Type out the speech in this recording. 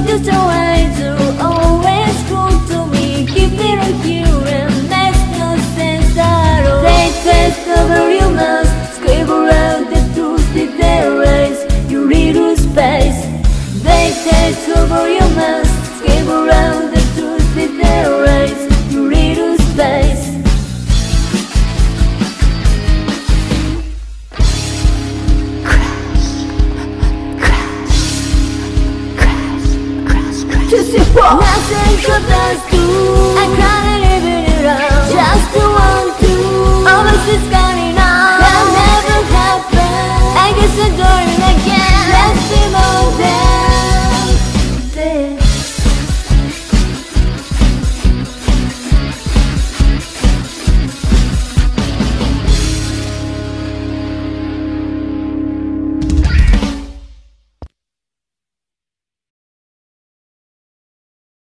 just your eyes are always true to me. Keep it on you and makes no sense at all. They test over you must scribble out the truth with their eyes. You little space. They test over you must scribble out the truth with their eyes. You little space. Nothing could us do. I can't live it around. Just to want to. Always it's coming on. That never happened. I guess I'm doing it again. Let's be more than.